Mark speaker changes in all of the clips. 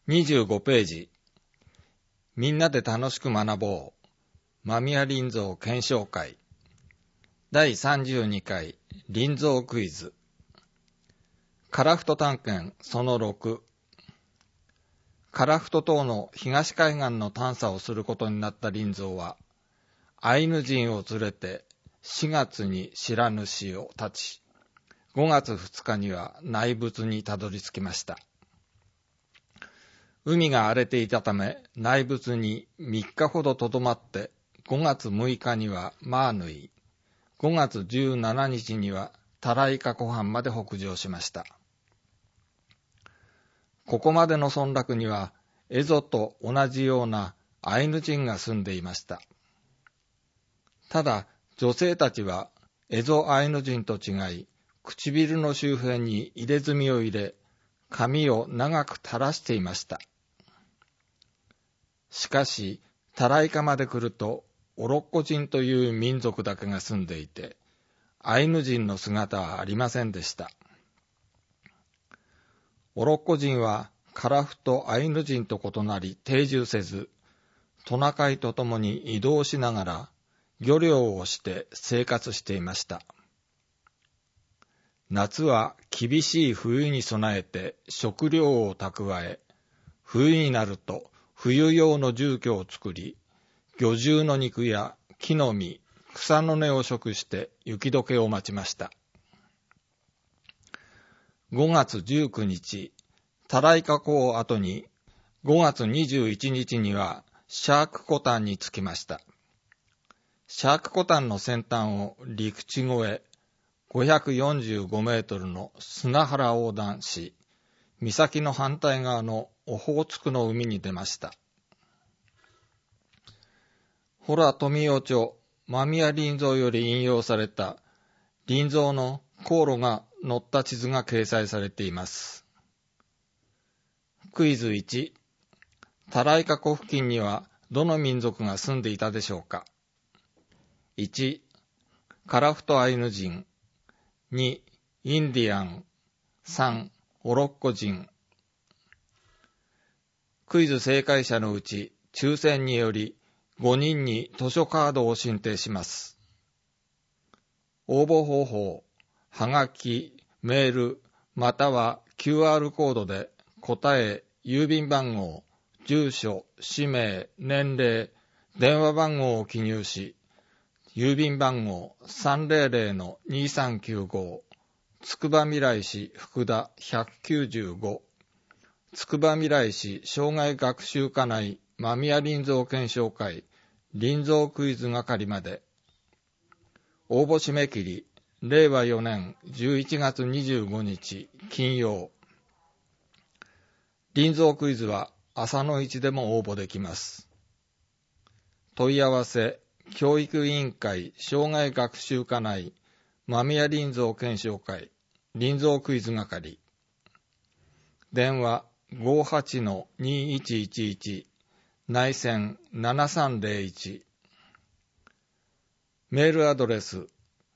Speaker 1: 25ページ。みんなで楽しく学ぼう。間宮林蔵検証会。第32回林蔵クイズ。樺太探検その6。樺太島の東海岸の探査をすることになった林蔵は、アイヌ人を連れて4月に白主を立ち、5月2日には内仏にたどり着きました。海が荒れていたため内仏に3日ほどとどまって5月6日にはマーヌイ、5月17日にはタライカ湖畔まで北上しました。ここまでの村落にはエゾと同じようなアイヌ人が住んでいました。ただ女性たちはエゾアイヌ人と違い、唇の周辺に入れ墨を入れ、髪を長く垂らしていました。しかし、タライカまで来ると、オロッコ人という民族だけが住んでいて、アイヌ人の姿はありませんでした。オロッコ人は、樺太アイヌ人と異なり定住せず、トナカイと共に移動しながら、漁業をして生活していました。夏は厳しい冬に備えて食料を蓄え、冬になると冬用の住居を作り、魚獣の肉や木の実、草の根を食して雪解けを待ちました。5月19日、タライカ湖を後に5月21日にはシャークコタンに着きました。シャークコタンの先端を陸地越え、545メートルの砂原横断し、岬の反対側のオホーツクの海に出ました。洞富代町間宮林蔵より引用された林蔵の航路が載った地図が掲載されています。クイズ1、タライカ湖付近にはどの民族が住んでいたでしょうか。1、樺太アイヌ人。2、インディアン。3、オロッコ人。クイズ正解者のうち抽選により5人に図書カードを進呈します。応募方法、はがき、メール、または QR コードで答え、郵便番号、住所、氏名、年齢、電話番号を記入し、郵便番号 300-2395 つくばみらい市福田195つくばみらい市障害学習課内間宮林蔵検証会林蔵クイズ係まで。応募締め切り令和4年11月25日金曜。林蔵クイズは朝の1でも応募できます。問い合わせ教育委員会障害学習課内間宮林蔵検証会林蔵クイズ係。電話 58-2111 内線7301。メールアドレス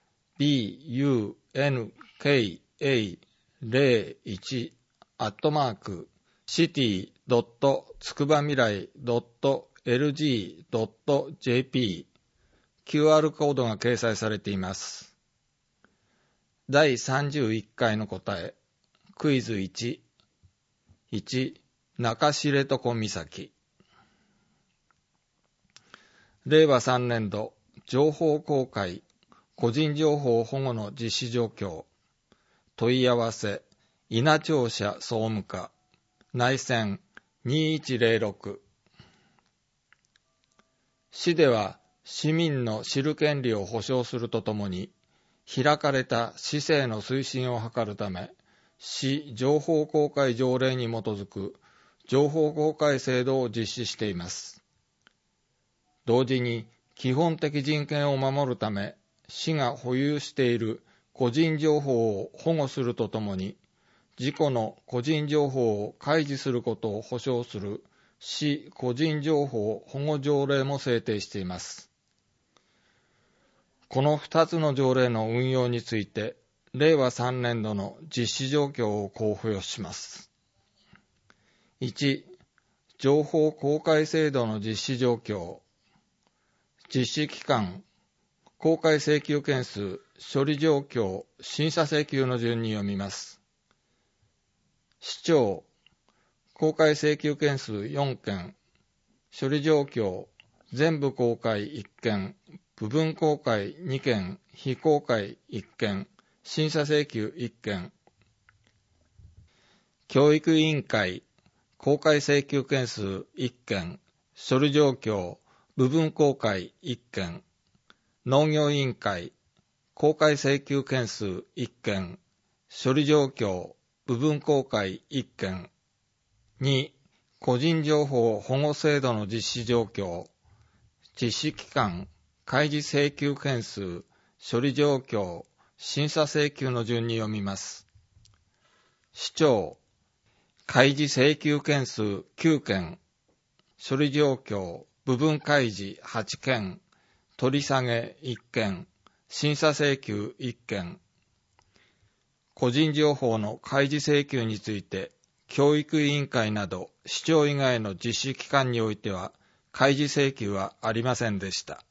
Speaker 1: bunk.city.tsukubamirai.lg.jp QR コードが掲載されています。第31回の答え。クイズ1。1、中知床岬。令和3年度情報公開、個人情報保護の実施状況。問い合わせ、稲庁舎総務課、内線2106。市では、市民の知る権利を保障するとともに、開かれた市政の推進を図るため、市情報公開条例に基づく情報公開制度を実施しています。同時に、基本的人権を守るため、市が保有している個人情報を保護するとともに、自己の個人情報を開示することを保障する市個人情報保護条例も制定しています。この2つの条例の運用について、令和3年度の実施状況を公表します。1、 情報公開制度の実施状況、実施期間、公開請求件数、処理状況、審査請求の順に読みます。視聴、公開請求件数4件、処理状況、全部公開1件、部分公開2件、非公開1件、審査請求1件。教育委員会、公開請求件数1件、処理状況、部分公開1件。農業委員会、公開請求件数1件、処理状況、部分公開1件。2、個人情報保護制度の実施状況、実施期間、開示請求件数、処理状況、審査請求の順に読みます。視聴、開示請求件数9件、処理状況、部分開示8件、取り下げ1件、審査請求1件。個人情報の開示請求について、教育委員会など市長以外の実施機関においては開示請求はありませんでした。